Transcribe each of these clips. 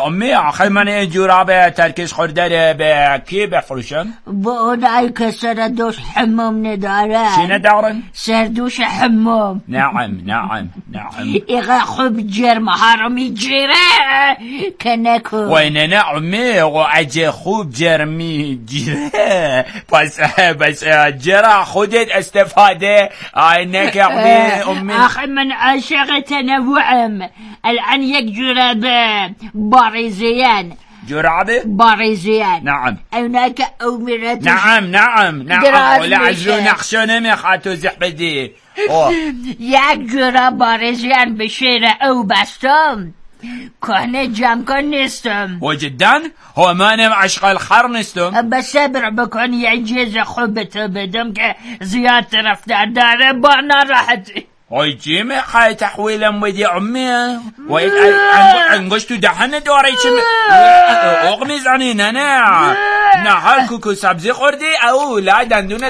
امي آخه من جوراب ترکش خورده به کی بفروشم؟ با اونایی که سردوش حمام ندارن. چی ندارن؟ سردوش حمام. نعم ایقا خوب جرم ها رو میگیره که نکن. وای نه امي و اگه خوب جرم میگیره بس جرا خودت استفاده نکردی امي. آخه من عاشق تنوعم. الان یک جوراب باریزیان. جرعبه؟ باریزیان. نعم. اونا که اومیرتش نعم ولا عزو نقشه نمیخواد توضیح بدی. یک جوراب باریزیان به شیر او بستم کنه جمع کن نیستم. و جدا؟ هو منم عشق الخر نیستم. بس صبر بکن یه جیز خوبت بدم که زیاد طرفدار داره با ناراحتی. وای چی میخوای تحویلم بدی امي؟ وای انگشت تو دهن داری چی اوق میزنی؟ نه هر کوکو سبزی خوردی او لا دندونت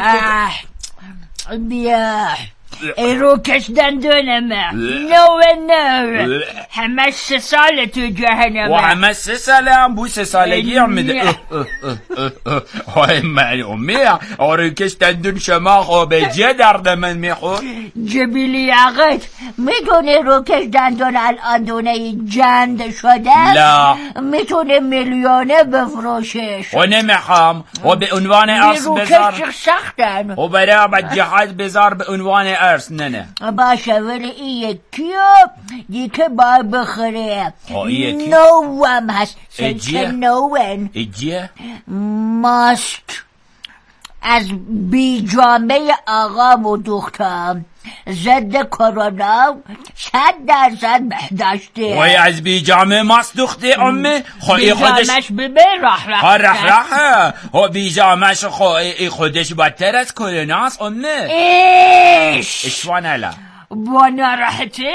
بیا ایرو کش دندونمه. نو همه 3 سال تو جهنمه. و همه 3 ساله هم بو 3 سالگی هم میده. وای من امي آره کش دندون شما خوبه جه درد من میخور. جبیلی عقد میتونه روکش دندون الان دونه جند شده؟ لا میتونه میلیونه بفروشش. و نمیخوام و به عنوان ارث بذار. روکش سختن و برای بجهت بذار به عنوان ارث. نه باشه ولی این یکی باید بخوره. نوام هست اجیه نوون اجیه ماست از بیجامه آقام و دخترم ضد کرونا 100% بهداشته. وای از بیجامه ماست دخته امي؟ بیجامش ببه رح و بیجامش خودش بدتر از کروناست امي. اشوان الا با ناراحته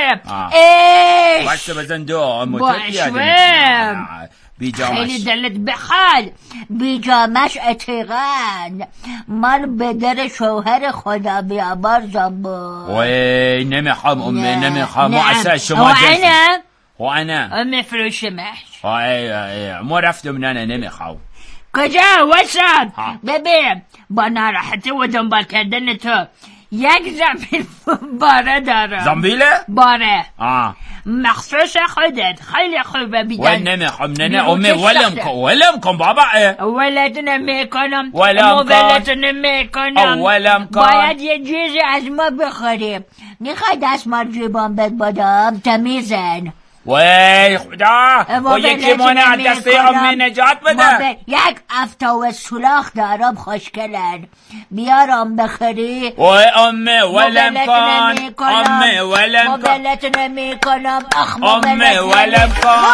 بس بزن دو خیلی دلت بخواد. بیجامش اتقان مال به در شوهر خدا بیابار زنبا. وای نمیخوام امي نمیخوام. اصلا شما و انا میفروشمش. ما رفتم نه نمیخوام. کجا وسط؟ ببین با ناراحتی و دنبال کردن تو یک زنبیل باره دارم. زنبیله؟ باره مخصوص خودت خیلی خوبه بیدن. وای نمیخوام نه امي ولم کن بابا. ولت نمیکنم ولم کن. باید یه چیزی از ما بخوریم. میخوای دستمال جیبان بد بدم تمیزن. وای خدا و یکی مانه از دست امي نجات بده. یک افتاو سولاخ دارم خوشگلن بیارم بخوری. وای امي ولم کن امي ولم کن موبلت نمی کنم امي ولم کن.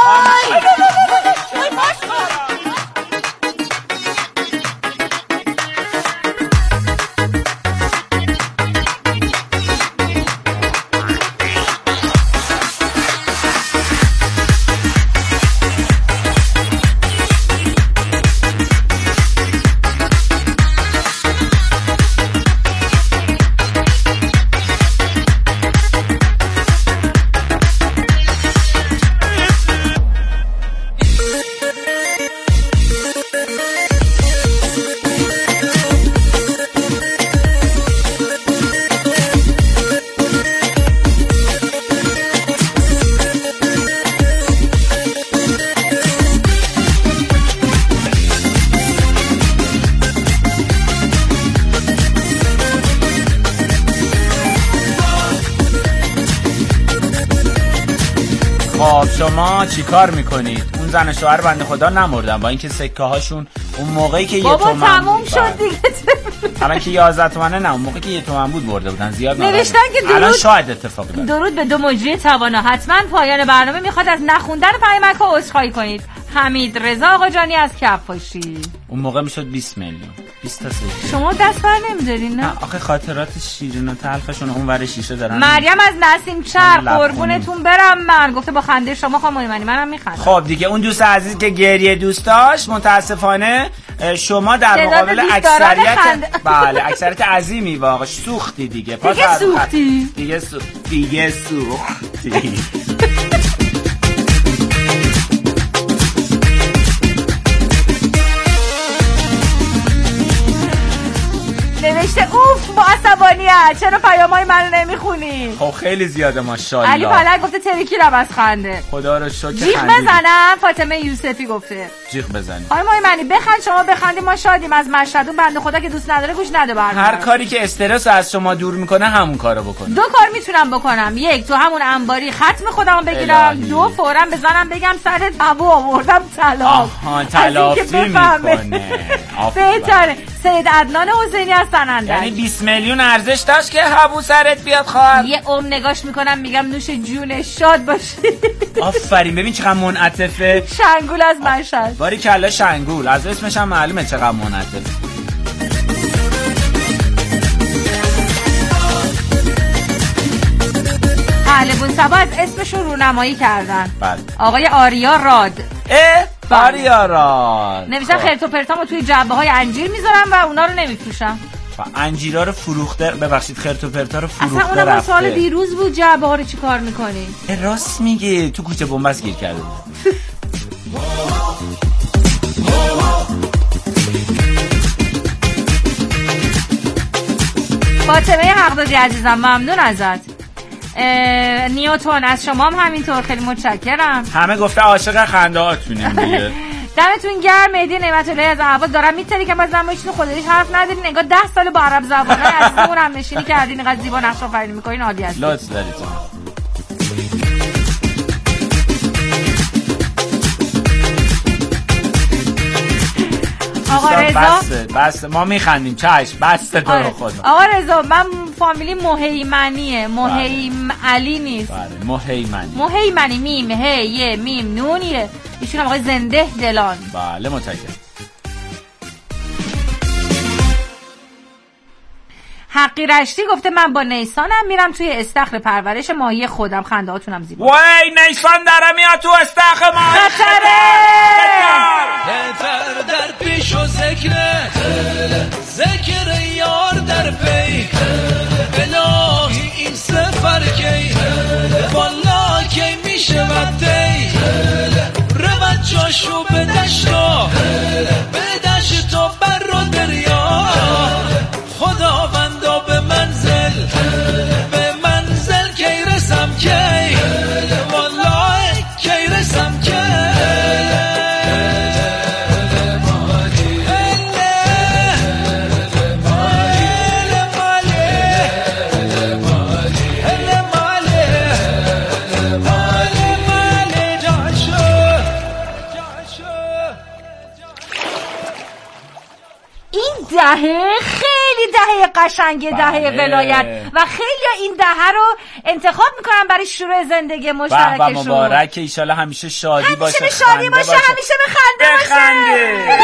خب شما چی کار میکنید؟ اون زن و شوهر بنده خدا نمردن با اینکه سکه هاشون اون موقعی که 1 تومن بابا تموم شد دیگه. الان که 11 تومنه نه، اون موقعی که 1 تومن بود برده بودن زیاد نوشتن که الان شاید اتفاق بیفته. درود به 2 مجری توانا. حتما پایان برنامه میخواد از نخوندن پیامک ها عذرخواهی کنید. حمید رضا آقاجانی از کفاشی. اون موقع میشد 20 میلیون 20 تا سکه. شما دست بر نمیدارین نه؟ آخه خاطرات شیرین و تلخشون اون ور شیشه دارن. مریم از نسیم چرخ قربونتون برم من گفته با خنده شما خانم ایمانی منم میخندم. خب دیگه اون دوست عزیز که گریه دوست داشت متاسفانه شما در مقابل اکثریت بله اکثریت عظیمی واقعا سوختی دیگه. دیگه سوختی. حسینیت چرا پیامای منو نمیخونی؟ خب خیلی زیاده ماشاءالله. علی پلک گفته تریکی رو از خنده. خدا رو شکر. جیغ بزنم؟ فاطمه یوسفی گفته جیغ بزنی. خانم ایمنی بخند شما بخندی ما شادیم. از مشهد اون بنده خدا که دوست نداره گوش نده برنامه. هر کاری که استرس از شما دور میکنه همون کارو بکن. 2 کار میتونم بکنم. 1 تو همون انباری ختم خودمو بگیرم. 2 فوراً بزنم بگم سرت هوا آوردم طلاق. آها تلافی میکنه. بهتره. سید عدنان حسینی از سنندج. یعنی 20 میلیون ارزش داشت که هوا سرت بیاد خواهر. یه نگاش میکنم میگم نوش جون شاد باشی. آفرین ببین چقدر منعطفه. شنگول از مشهد. باری کلا شنگول از اسمش هم معلومه چقدر منعطف. اهل بونسبا از اسمشون رونمایی کردن. بله. آقای آریا راد. آریا راد نوشتن خرت و پرتامو توی جعبه های انجیر میذارم و اونا رو نمیفروشم. انجیرا رو فروخته. ببخشید خرت و پرتا رو فروخته. اصلا اونم سوال دیروز بود. جعبه ها رو چی کار میکنی؟ راست میگه تو کوچه بنبست گیر کرده بود. فاطمه حقدادی عزیزم ممنون ازت. نیوتون از شما هم همینطور خیلی متشکرم. همه گفته عاشق خنده هاتونیم دیگه. دمتون گرم. مهدی نعمت الله از اهواز دارم میتری که باز نمایشتون خودش حرف ندارین. انگار 10 سال با عرب زبانای عزیزمون هم نشینی کردین. اینقدر زیبا نقش آفرینی میکنین. عالی هستید. لطف دارید. آقا رضا بس ما میخندیم. چشم بسته تو رو خدا. آقا رضا من فامیلی مهیمنیه. مهیم علی نیست. بله مهیمنی. مهیمنی میم هی میم نونیه. ایشون هم آقای زنده دلان. بله متشکرم. حقی رشتی گفته من با نیسانم میرم توی استخر پرورش ماهی خودم. خنده هاتونم زیبا. وای نیسان داره میاد تو استخر ماهی. خطره در پیش و ذکر یار در پی الهی این سفر کی والا کی میشه وقتی رود جاشو به دشتا بر رو دریا خداوندا به منزل کی رسم کی والا کی رسم کی دهه خیلی دهه قشنگه. دهه ولایت و خیلی این دهه رو انتخاب میکنن برای شروع زندگی مشترکشون. مبارک ایشالا همیشه شادی باشه. همیشه شادی باشه. همیشه به خنده باشه.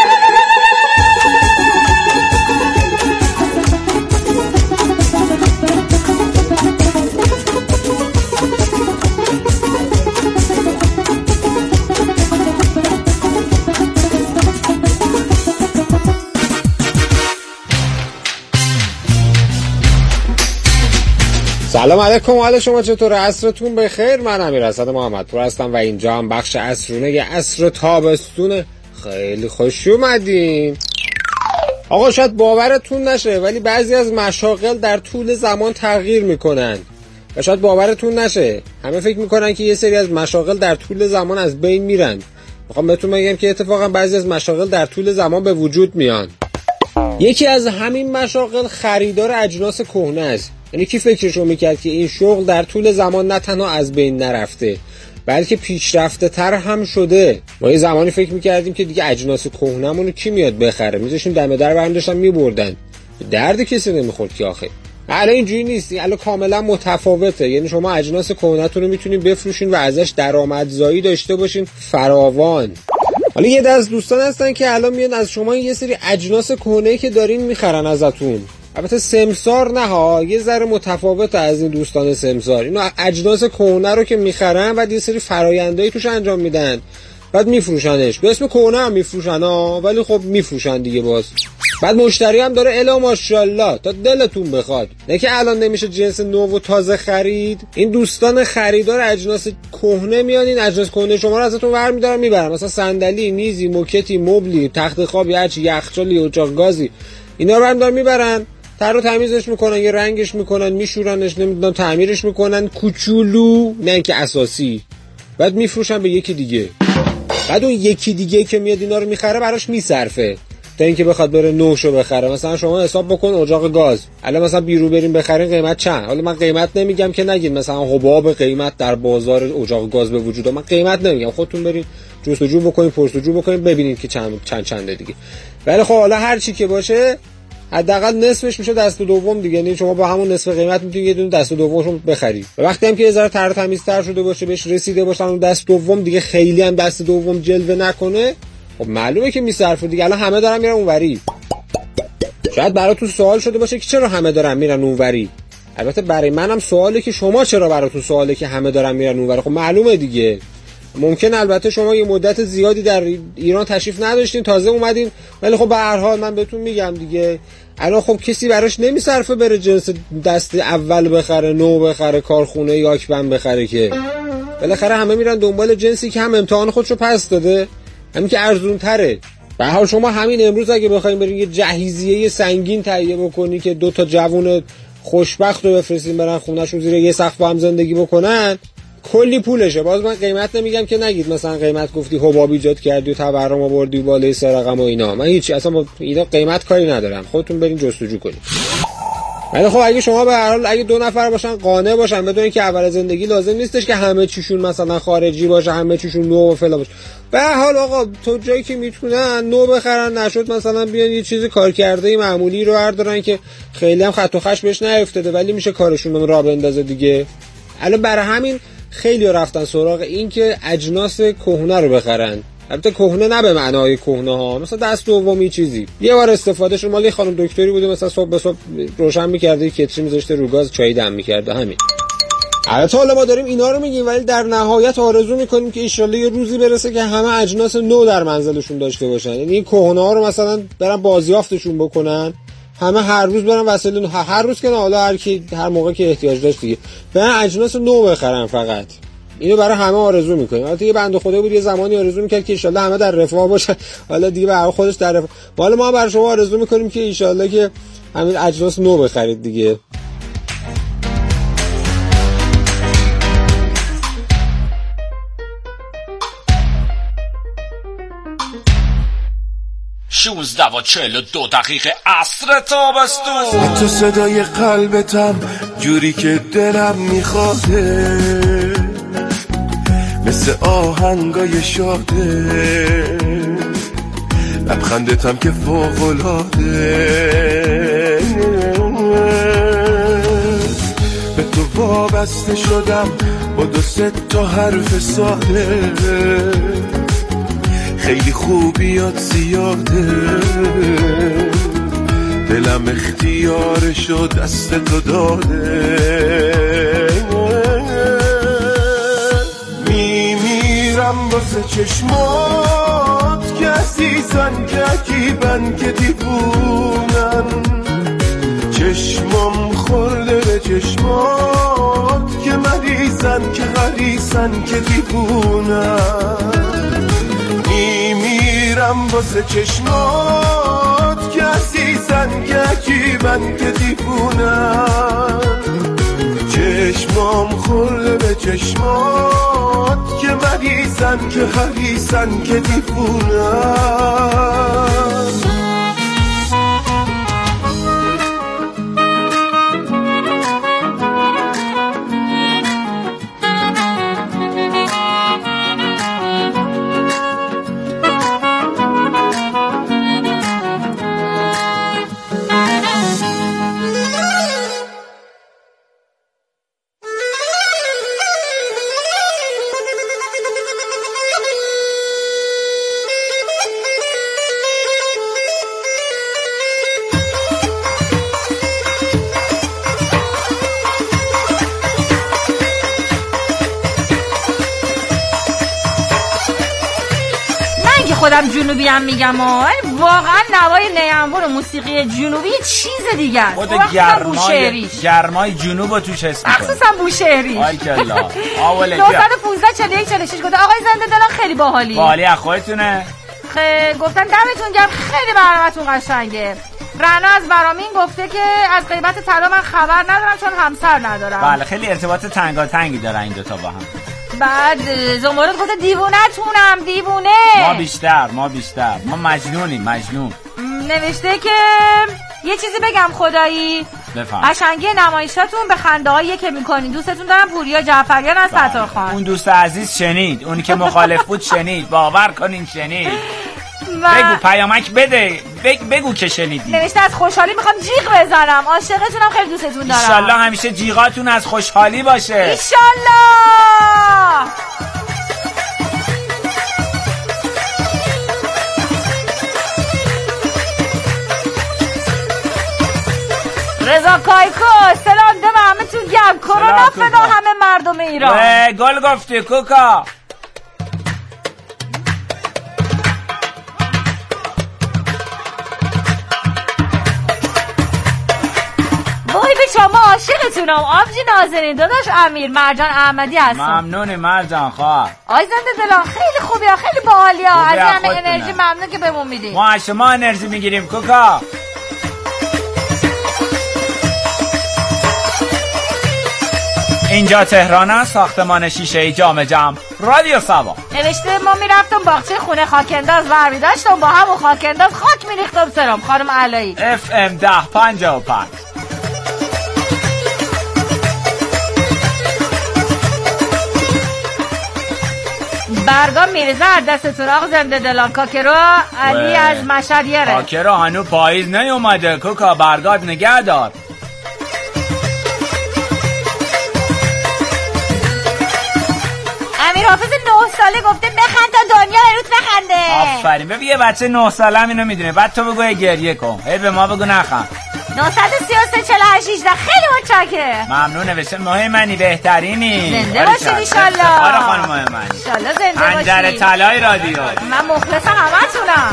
سلام علیکم. حال شما چطوره؟ عصرتون بخیر. من امیرحسن محمدپور هستم و اینجا هم بخش عصرونه عصر تابستون. خیلی خوش اومدین. آقا شاید باورتون نشه ولی بعضی از مشاغل در طول زمان تغییر میکنن و شاید باورتون نشه همه فکر میکنن که یه سری از مشاغل در طول زمان از بین میرن. میخوام بهتون بگم که اتفاقا بعضی از مشاغل در طول زمان به وجود میان. یکی از همین مشاغل خریدار اجناس کهنه است. یعنی کی فکرشو میکرد که این شغل در طول زمان نه تنها از بین نرفته بلکه پیشرفته تر هم شده. ما یه زمانی فکر میکردیم که دیگه اجناس کهنمون رو کی میاد بخره، میذاشیم دم در برمی داشتن میبردن، درد کسی نمیخورد که آخه. الان اینجوری نیست، الان کاملا متفاوته. یعنی شما اجناس کهنتون رو میتونین بفروشین و ازش درآمدزایی داشته باشین فراوان. حالا یه دسته از دوستان هستن که الان میان از شما یه سری اجناس کهنه‌ای که دارین میخرن ازتون. البته سمسار نه ها، یه ذره متفاوته از این دوستان سمسار. اینا اجناس کهنه رو که میخرن و یه سری فرآیندایی توش انجام میدن بعد میفروشنش. به اسم کهنه هم میفروشن ها، ولی خب میفروشن دیگه باز. بعد مشتری هم داره الا ماشاءالله تا دلتون بخواد. نه که الان نمیشه جنس نو و تازه خرید. این دوستان خریدار اجناس کهنه میان این اجناس کهنه شما رو ازتون برمی‌دارن میبرن. مثلا صندلی، میزی، موکتی، مبلی، تخت خوابی، هرچی، یخچالی، اجاق گازی، اینا رو برمی‌دارن میبرن تر و تمیزش میکنن، یه رنگش میکنن، میشورنش، نمیدونم تعمیرش میکنن کوچولو، نه اینکه اساسی، بعد میفروشن به یکی دیگه. بعد اون یکی دیگه که میاد اینا رو میخره براش میصرفه تا اینکه بخواد بره نوشو بخره. مثلا شما حساب بکن اجاق گاز الان مثلا بیرو بریم بخرین قیمت چند؟ حالا من قیمت نمیگم که نگید مثلا حباب قیمت در بازار اجاق گاز به وجود، من قیمت نمیگم، خودتون برید جستجو بکنید، پرسجو بکنید، ببینید که چنده دیگه. ولی خب حالا هر چی که باشه حداقل نصفش میشه دست دوم دیگه، یعنی شما با همون نصف قیمت میتونید یه دونه دست دومشو بخرید. و وقتی هم که یه ذره تر تمیزتر شده باشه، بهش رسیده باشه اون دست دوم دیگه، خیلی هم دست دوم جلوه نکنه، خب معلومه که میصرفه دیگه. الان همه دارن میرن اونوری. شاید براتون سوال شده باشه که چرا همه دارن میرن اونوری. البته برای منم سواله که شما چرا براتون سواله که همه دارن میرن اونوری. خب معلومه دیگه. ممکن البته شما یه مدت زیادی در ایران تشریف نداشتین، تازه اومدین، ولی خب به هر حال من بهتون میگم دیگه الان خب کسی براش نمیصرفه بره جنس دست اول بخره، نو بخره، کارخونه یاکبند بخره، که بالاخره همه میرن دنبال جنسی که هم امتحان خودشو پس داده، همین که ارزون تره. به هر حال شما همین امروز اگه بخواید برین یه جهیزیه سنگین تهیه بکنی که 2 تا جوون خوشبخت رو بفرستین برن خونه‌شون زیر یه سقف با هم زندگی بکنن، کلی پولشه. باز من قیمت نمیگم که نگید مثلا قیمت گفتی حباب ایجاد کردی و تورم آوردی بالای 3 رقم و اینا، من هیچ اصلا با اینا قیمت کاری ندارم، خودتون برین جستجو کنید. ولی خب اگه شما به هر حال اگه 2 نفر باشن قانع باشن، بدونین که اول زندگی لازم نیستش که همه چیشون مثلا خارجی باشه، همه چیشون نو و فلا باشه. به هر حال آقا تو جایی که میتونن نو بخرن، نشد مثلا بیان یه چیز کار کرده معمولی رو بردارن که خیلی هم خط و خش بهش نیافتاده ولی میشه کارشون رو راه بندازه دیگه. الان برای همین خیلی رفتن سراغ این که اجناس کهنه رو بخرن. البته کهنه نه به معنای کهنه ها، مثلا دست دومی چیزی یه بار استفاده شد، مال خانم دکتری بوده مثلا صبح به صبح روشن می‌کرده، کتری می‌ذاشته رو گاز، چای دم می‌کرده، همین. البته حالا ما داریم اینا رو میگیم ولی در نهایت آرزو می‌کنیم که ان شاءالله یه روزی برسه که همه اجناس نو در منزلشون داشته باشن، یعنی این کهنه ها رو مثلا برن بازیافتشون بکنن، همه هر روز برن وسایل نو، هر روز که نه، حالا هر موقع که احتیاج داشت دیگه برن اجناس نو بخرن فقط. اینو برای همه آرزو میکنیم. البته یه بنده خدا بود یه زمانی آرزو میکرد که ان شاءالله همه در رفاه باشن، حالا دیگه برای خودش در رفاه. حالا ما برای شما آرزو میکنیم که ان شاءالله که همین اجناس نو بخرید دیگه. شونزده و 42 دقیقه عصر تابستون. تو صدای قلبتم جوری که دلم میخواده، مثل آهنگای شاده، لبخندتم که فوق‌العاده، به تو وابسته شدم با 2-3 تا حرف ساده، خیلی خوبیات زیاده، دلم اختیارشو دست تو داده، میمیرم واسه چشمات که عزیزن، که عجیبن، که دیوونن، چشمام خورده به چشمات که مریضن، که غریزن، که دیوونن، میمیرم واسه چشمات که عزیزن، که عجیبن، که دیوونن، چشمام خورده به چشمات که مریضن، که غریزن، که دیوونن. خودم جنوبی هم میگم واقعا نوای نیمبون و موسیقی جنوبی چیز دیگه است. خود گرمای جنوب توش حس می‌کنی، مخصوصا بوشهری. آیکلا آوله 915 41 46 گفته آقای زنده دلان خیلی باحالی. باحالی از خودتونه. گفتن دمتون گرم، خیلی برنامه‌تون قشنگه. رنا از برامین گفته که از غیبت طلا من خبر ندارم چون همسر ندارم. بله خیلی ارتباط تنگاتنگی دارن این دوتا با هم. بعد زمرد گفته دیوونه تونم دیوونه. ما بیشتر ما مجنونیم. نوشته که یه چیزی بگم خدایی، بفهم. قشنگی نمایشاتون به خنده هایی که میکنین. دوستتون دارم، پوریا جعفریان از ستارخان. اون دوست عزیز شنید، اونی که مخالف بود شنید، باور کنین شنید. بگو پیامک بده، بگو که شنیدی. نوشته از خوشحالی میخوام جیغ بزنم، عاشقتونم، خیلی دوستتون دارم. ایشالله همیشه جیغاتون از خوشحالی باشه. ایشالله. رضا کایکو سلام دم همه تون گم، کرونا فدا همه مردم ایران. گل گفتی کوکا. وای به شما، عاشقتونم. آبجی نازنین، داداش امیر، مرجان احمدی هستم. ممنونی مرجان خواهر. آی زنده دلان خیلی خوبی ها، خیلی باحالی ها. از همه انرژی ممنون که بهمون میدین. ما از شما انرژی میگیریم کوکا. اینجا تهران است، ساختمان شیشه‌ای جام جم، رادیو سوا. نوشته ما میرفتم باغچه خونه خاکنداز ور داشتم، با همون خاکنداز خاک میریختم سرم. خانم علایی FM 1055. برگام میریزه از دستتون آقا زنده دلان. کاکرو علی از مشهد یره. کاکرو هنو پاییز نیومده کوکا، برگات نگه دار. امیر حافظ 9 ساله گفته بخند تا دنیا بروت بخنده. آفرین. ببین یه بچه 9 ساله هم اینو میدونه، بعد تو بگو گریه کن، به ما بگو نخند. 933 48 18 خیلی متشکرم. ممنون. نوشته مهمنی بهترینی. زنده باشید ایشالله. افتخار خانم مهمنی. ایشالله زنده باشید. انجر طلای رادیو. من مخلص همتونم.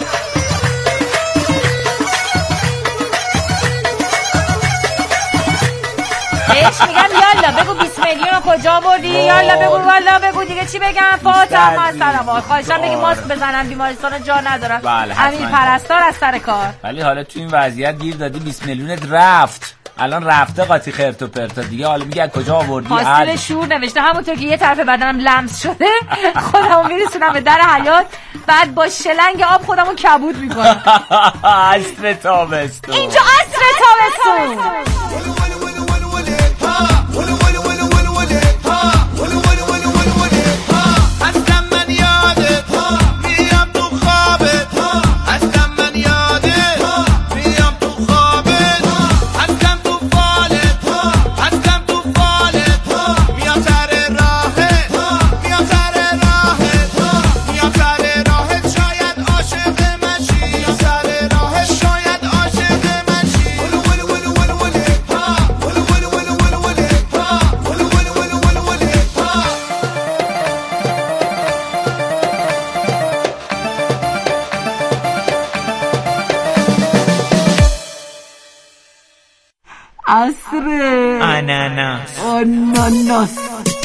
بهش میگم یالا بگو 20 میلیون رو کجا بردی، یالا بگو والا بگو دیگه چی بگم. فاطمه از سلامات خواهشم بگی ماسک بزنن، بیمارستان جا ندارن. بله امیر پرستار از سر کار. ولی حالا تو این وضعیت گیر دادی 20 میلیونت رفت، الان رفته قاطی خرت و پرتا دیگه. حالا میگه از کجا آوردی؟ حاصل شور. نوشته همونطور که یه طرف بدنم لمس شده خودمو میرسونم به در حیاط، بعد با شلنگ آب خودمو کبود میکنم. عصر تابستون. اینجا عصر تابستون. عصر آناناس.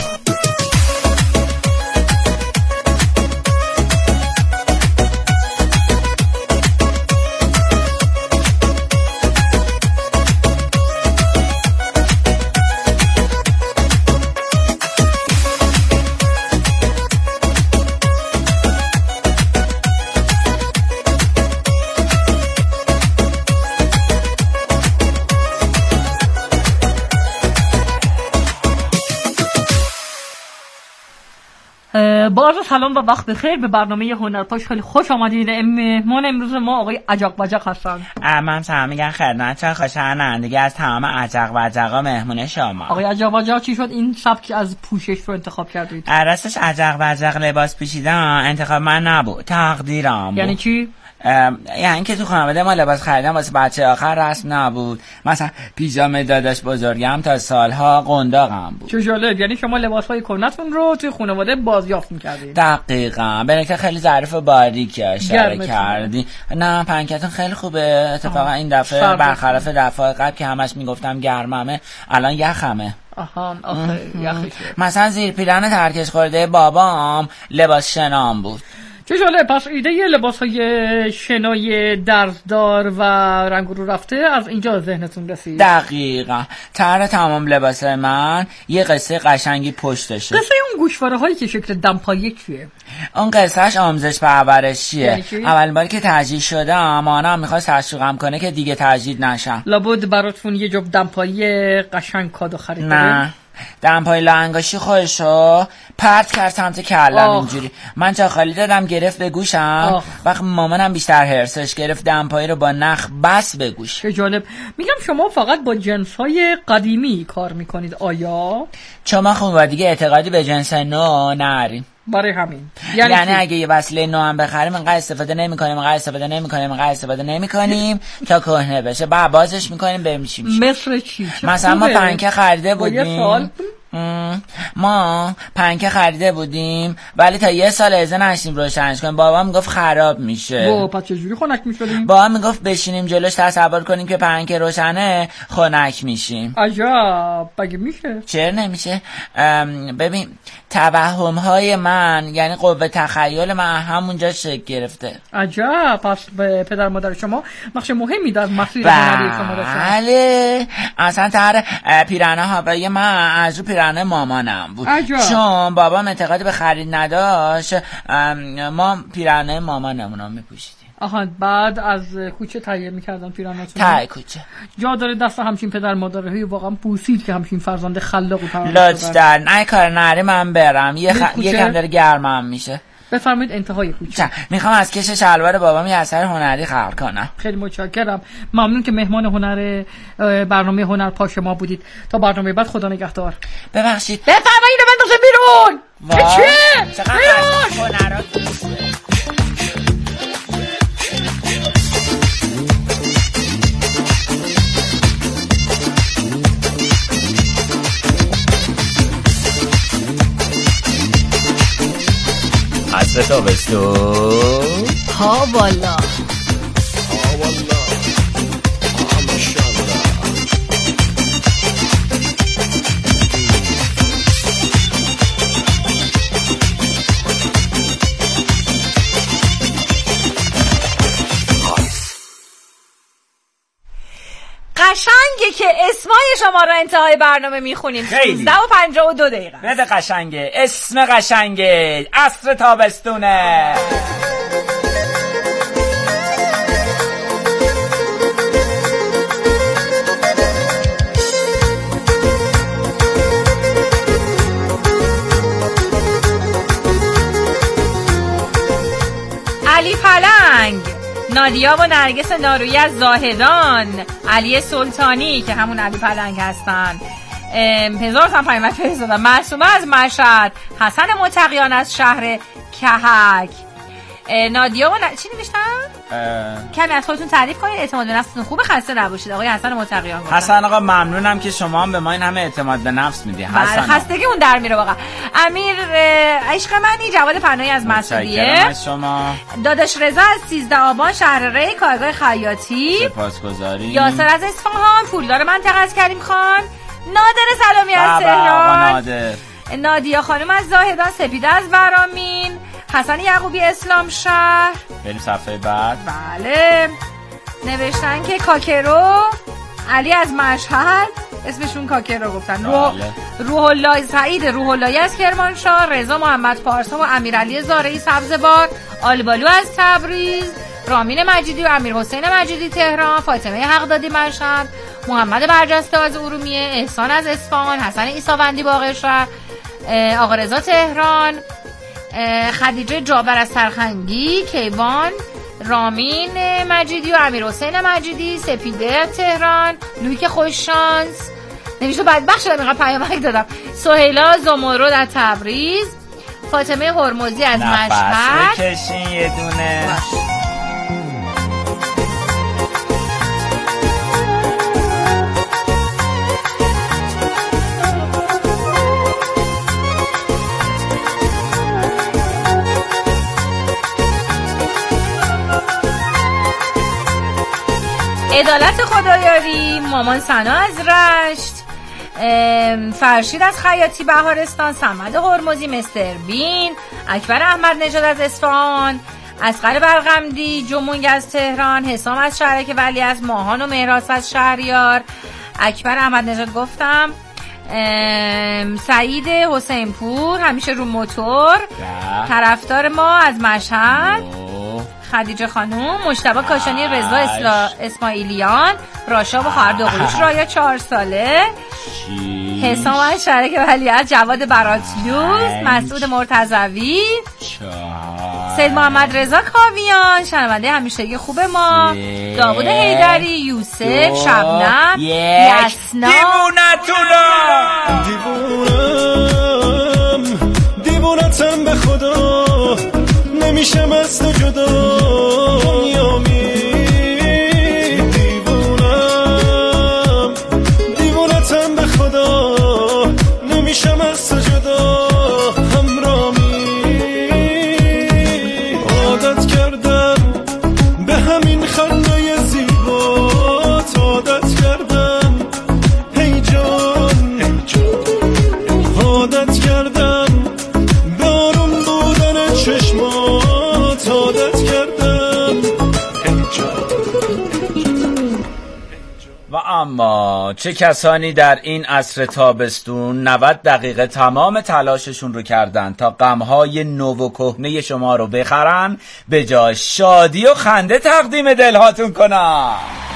با عرض سلام و وقت بخیر به برنامه هنرپاش. خیلی خوش آمدید. مهمان امروز ما آقای عجق وجق هستن. من سلام میگم خدمتتون، خوشحالم دیگه از تمام عجق وجقا مهمون شما. آقای عجق وجق چی شد این سبک از پوشش رو انتخاب کردید؟ راستش عجق وجق لباس پوشیدن انتخاب من نبود، تقدیرم بود. یعنی چی؟ یعنی که تو خانواده ما لباس خریدن واسه بچه آخر رسم نبود. مثلا پیژامه داداش بزرگم تا سالها قنداقم بود. چه جالب. یعنی شما لباس‌های کهنه‌تون رو توی خانواده بازیافت می‌کردید؟ دقیقاً. برای خیلی ظریف و باریک اشاره کردی. نه پنکتون خیلی خوبه. اتفاقا این دفعه برخلاف دفعه قبل که همش میگفتم گرممه، الان یخمه. آها آخه یخشه. مثلا زیر پیرن ترکش خورده بابام لباس شنام بود. چه جالب. پس ایده یه لباس‌های شنای درزدار و رنگ رو رفته از اینجا ذهنتون رسید؟ دقیقا. طرح تمام لباس من یه قصه قشنگی پشتشه. قصه اون گوشواره هایی که شکل دمپایی چیه؟ اون قصهش آموزش پرورشیه. یعنی اولین باری که تجدید شدم مامانم میخواست تشویقم کنه که دیگه تجدید نشم. لابد براتون یه جفت دمپایی قشنگ کادو خرید. نه، دمپایی لنگاشی خودشو پرت کرد سمت کلم اینجوری. من جا خالی دادم گرفت به گوشم. وقت مامانم بیشتر هرسش گرفت دمپایی رو با نخ بس به گوش. چه جالب. میگم شما فقط با جنس‌های قدیمی کار میکنید آیا؟ چون ما خب دیگه اعتقادی به جنس نو نریم. برای همین یعنی اگه یه وسیله نو هم بخریم انقدر استفاده نمی‌کنیم تا کهنه بشه. بعد بازش می‌کنیم بریم چی میشه. مثل چی؟ مثلا ما پنکه خریده بودیم. ما پنکه خریده بودیم ولی تا یه سال اجازه نشیم روشنش کنیم. بابا میگفت خراب میشه. پس چجوری خنک میشدیم؟ بابا میگفت بشینیم جلوش تصور کنیم که پنکه روشنه خنک میشیم. عجب. بگه میشه؟ چرا نمیشه؟ ببین توهم‌های من یعنی قوه تخیل من همونجا شکل گرفته. عجب. پس به پدر مادر شما نقش مهمی در مسیر هنری شما داشتن. بله. اصلا طرح پیراهن هوایی من از رو پیراهن مامانم بود. عجب. چون بابام اعتقادی به خرید نداشت ما پیراهن مامانمون رو میپوشیدیم. آها. بعد از کوچه تهیه میکردن پیراهناتون؟ ته کوچه. جا داره دست همچین پدر مادرهایی واقعا بوسید که همچین فرزند خلاق و تواند لطفاً نه کار نری من برم یکم داره گرمم میشه. بفرمایید انتهای کوچه. میخوام از کش شلوار بابام یه اثر هنری خلق کنم. خیلی متشکرم. ممنون که مهمان هنر برنامه هنر پاش ما بودید. تا برنامه بعد خدا نگهدار. ببخشید. بفرمایید بندازه بیرون. چه؟ بیرون. عصر تابستون ها والا قشنگه که اسمای شما رو انتهای برنامه میخونیم. 13:52. بده قشنگه. اسم قشنگه. عصر تابستونه. علی پلنگ، نادیا و نرگس نارویی از زاهدان، علی سلطانی که همون علی پلنگ هستن، 1000 تا پیامک فرستادن. معصومه از مشهد، حسن متقیان از شهر کهک، نادیا و چی نوشتن؟ کمی از خودتون تعریف کنید. اعتماد به نفستون خوبه، خسته نباشید. آقای حسن متقیان گفتن. حسن آقا ممنونم که شما هم به ما این همه اعتماد به نفس میدی. حسن خستگی اون در میره واقعا. امیر عشق منی، جواد پناهی از مسعودیه. شما داداش رضا از 13 آبان شهر ری کارگاه خیاطی. سپاسگزاریم. یاسر از اصفهان، پولدار منطقه از کریم خان، نادر سلامی از تهران، نادیا خانم از زاهدان، سپیده از برامین، حسن یعقوبی اسلام شهر. بریم صفحه بعد. بله. نوشتن که کاکرو، علی از مشهد، اسمشون کاکرو گفتن. روح الله سعید روح اللهی از کرمانشاه، رضا محمد پارسا و امیرعلی زارعی سبزوار، آلبالو از تبریز، رامین مجیدی و امیر حسین مجیدی تهران، فاطمه حقدادی مشهد، محمد برجسته از ارومیه، احسان از اصفهان، حسن عیساوندی باقرشهر، آقا رضا تهران، خدیجه جابر از سرخنگی کیوان، رامین مجیدی و امیر حسین مجیدی، سپیده تهران، لویک خوششانس نمیشه بدبخت شدم اینقدر پیامک دادم، سهیلا زمرد از تبریز، فاطمه هرمزی از مشهد. نفس بکشین یه دونه. عدالت خدایاری، مامان سنا از رشت، فرشید از خیاطی بهارستان، صمد هرمزی، مستر بین، اکبر احمد نژاد از اصفهان، اصغر برغمدی جمونگ از تهران، حسام از شهرک ولی از ماهان و مهراس از شهریار، اکبر احمد نژاد گفتم، سعید حسین پور همیشه رو موتور، طرفدار ما از مشهد، خدیجه خانوم، مجتبی کاشانی، رضا اسماعیلیان، راشا و خواهر دوقلوش رایا 4 ساله، حسام از شهرک ولیعصر، جواد براتلوز، مسعود مرتضوی، سید محمد رضا کاویان شنونده همیشگی خوب ما، داوود حیدری، یوسف، شبنم، یسنا. دیوونتم به خدا، نمیشم از تو جدا، دنیامی دیوونتم به خدا، نمیشم از تو جدا، همرامی عادت کردم به همین خنده زیبات، عادت کردم هی جان، عادت کردم به آروم بودن چشمات، عادت کردم هی جان. و اما چه کسانی در این عصر تابستون 90 دقیقه تمام تلاششون رو کردن تا غمهای نو و کهنه شما رو بخرن، به جای شادی و خنده تقدیم دلهاتون کنن.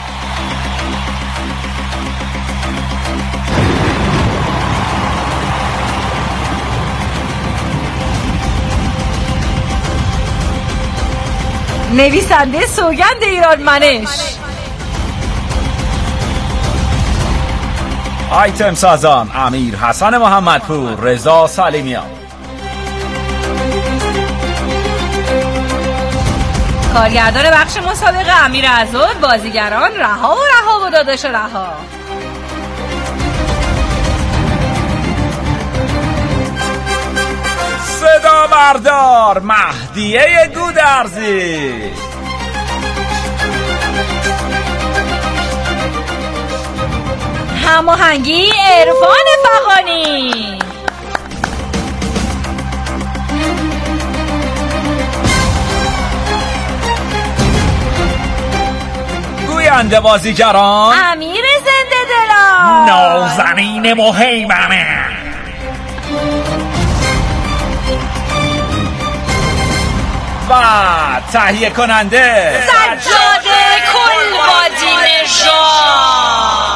نویسنده سوگند ایران منش، آیتم سازان امیر حسن محمدپور، رضا سلیمیان، کارگردان بخش مسابقه امیر عزاد، بازیگران رها و داداش رها. صدا بردار مهدیه گودرزی، هماهنگی عرفان فغانی، گوینده بازیگران امیر زنده دلان، نازنین مهیمنه، و تهیه کننده سجاد کلبادی نژاد.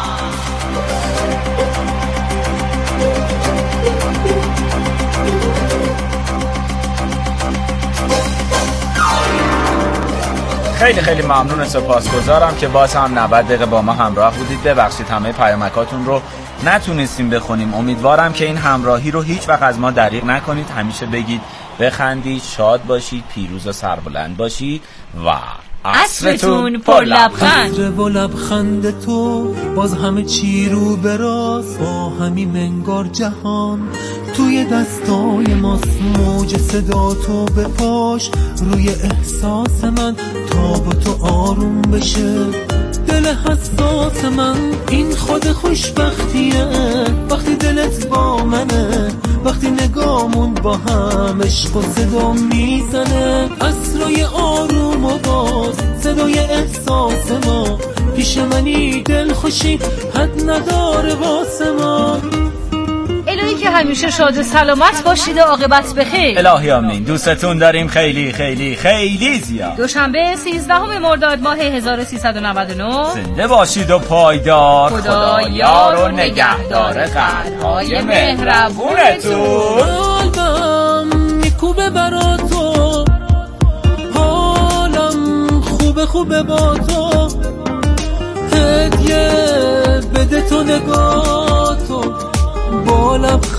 خیلی خیلی ممنون، سپاسگزارم که باز هم 90 دقیقه با ما همراه بودید. ببخشید همه پیامکاتون رو نتونستیم بخونیم. امیدوارم که این همراهی رو هیچ وقت از ما دریغ نکنید. همیشه بگید بخندید، شاد باشید، پیروز و سربلند باشید و عصرتون پر لبخند. و لبخند تو باز همه چی رو براست، با همین منگار جهان توی دستای ماست. موج صدا تو بپاش روی احساس من، تا با تو آروم بشه دل حساس من. این خود خوشبختیه وقتی دلت با منه، وقتی نگامون با هم عشق و صدا میزنه. عصرای آروم و باز صدای احساس ما، پیش منی دل خوشی حد نداره واسه ما. الهی که همیشه شاد و سلامت باشید و عاقبت بخیر. الهی آمین. دوستتون داریم خیلی خیلی خیلی زیاد. دوشنبه 13 مرداد ماه 1399. زنده باشید و پایدار. خدا یار و نگهدار قلب‌های مهربونتون. قلبم میکوبه برا تو، حالم خوبه با تو. هدیه بده تو نگاه تو، با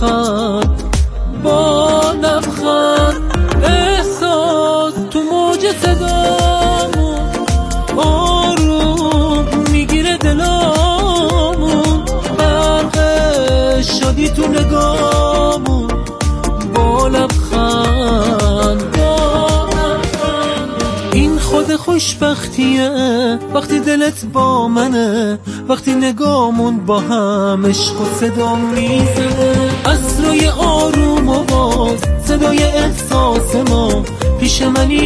لبخند احساس تو موج صدامون، آروم میگیره دلامون. برق شادی تو نگامون، با لبخند این خود خوشبختیه وقتی دلت با منه، وقتی نگامون با هم عشق و صدا میزنه. عصرای آروم و باز صدای احساس ما پیش منی